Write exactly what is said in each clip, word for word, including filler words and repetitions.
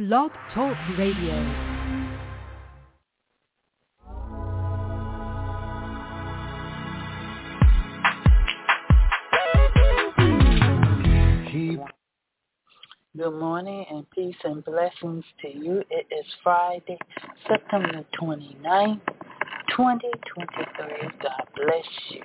Blog Talk Radio. Good morning and peace and blessings to you. It is Friday, September twenty-ninth, twenty twenty-three. God bless you.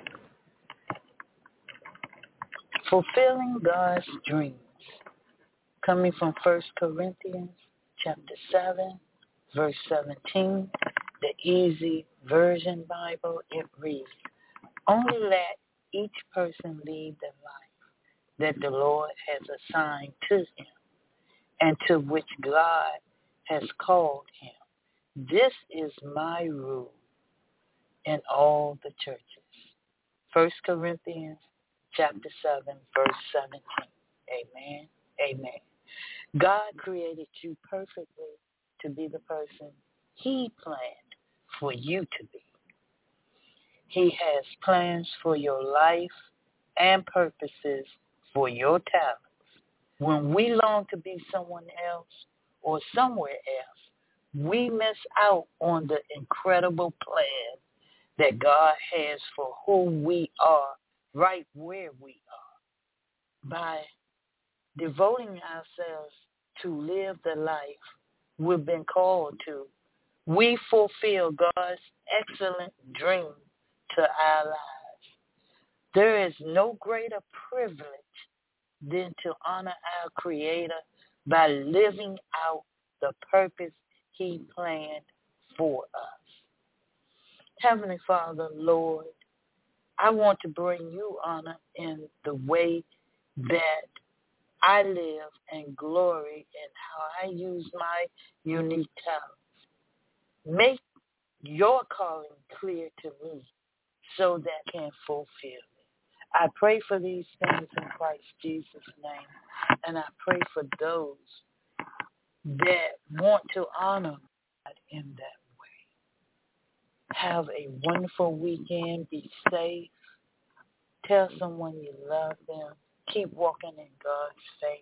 Fulfilling God's dreams. Coming from First Corinthians chapter seven, verse seventeen, the Easy Version Bible, it reads, "Only let each person lead the life that the Lord has assigned to him, and to which God has called him. This is my rule in all the churches." First Corinthians chapter seven, verse seventeen. Amen. Amen. God created you perfectly to be the person he planned for you to be. He has plans for your life and purposes for your talent. When we long to be someone else or somewhere else, we miss out on the incredible plan that God has for who we are right where we are. By devoting ourselves to live the life we've been called to, we fulfill God's excellent dream to our lives. There is no greater privilege than to honor our Creator by living out the purpose he planned for us. Heavenly Father, Lord, I want to bring you honor in the way that I live and glory in how I use my unique talents. Make your calling clear to me so that I can fulfill it. I pray for these things in Christ Jesus' name, and I pray for those that want to honor God in that way. Have a wonderful weekend. Be safe. Tell someone you love them. Keep walking in God's faith.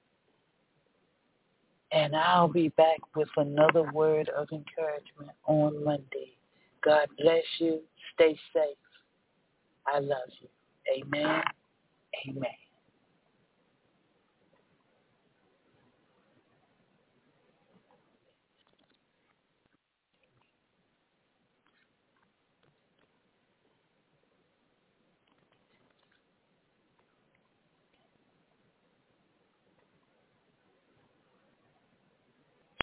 And I'll be back with another word of encouragement on Monday. God bless you. Stay safe. I love you. Amen. Amen.